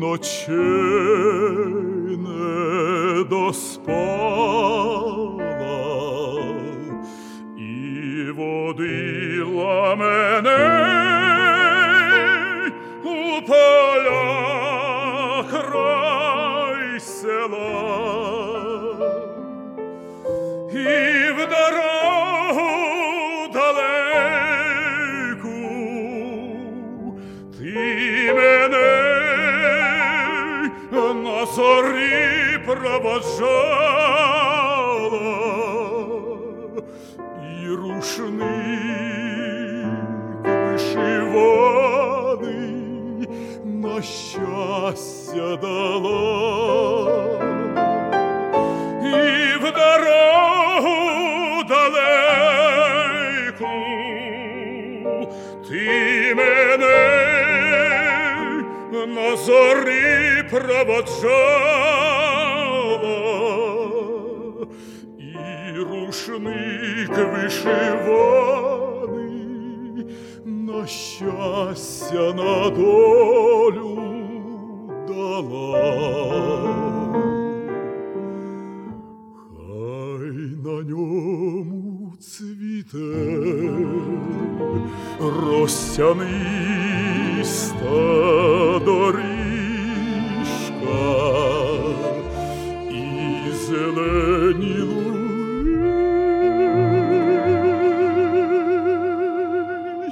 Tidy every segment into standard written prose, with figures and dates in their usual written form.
ночей не доспала і водила мене у поля край села і в дорогу далеку ти мене на зорі проводжала, і рушник вишиваний на щастя дала, і в дорогу далеку ти мене на зорі проводжала, і рушник вишиваний на щастя, на долю дала. Хай на ньому цвіте розтяниста доріжка і зелені луги,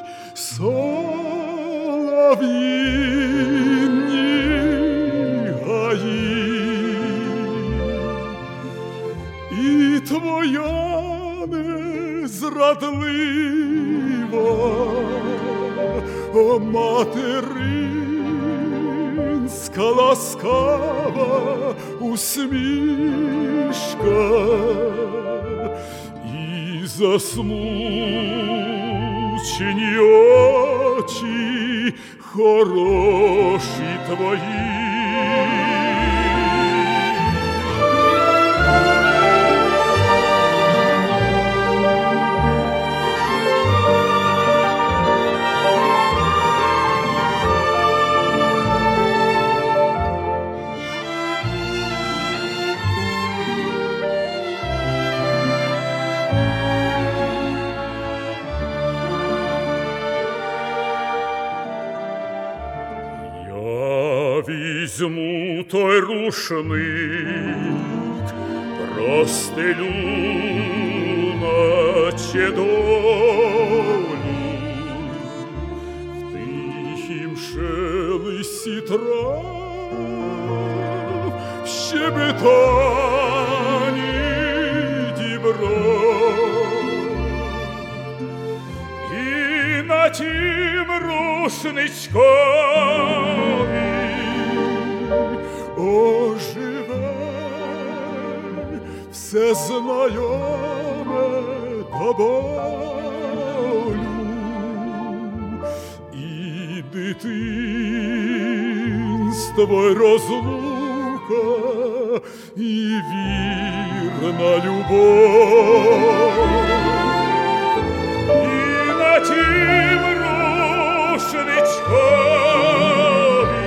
солов'їні гаї, і твоя незрадлива материнська ласкава усмішка, і засмучені очі хороші твої. Візьму той рушник, простелю наче долю, в тихім шелесті трав, в щебетанні дібров, і на тім рушничкові оживе все знайоме до болю, і дитинство, й розлука, і вірна любов, і на тім рушничкові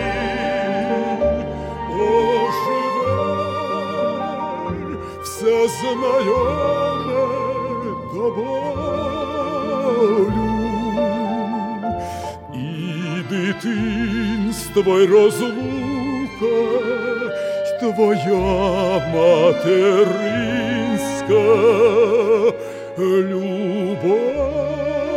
все знайоме до болю, і дитинство, й розлука, й твоя материнська любов.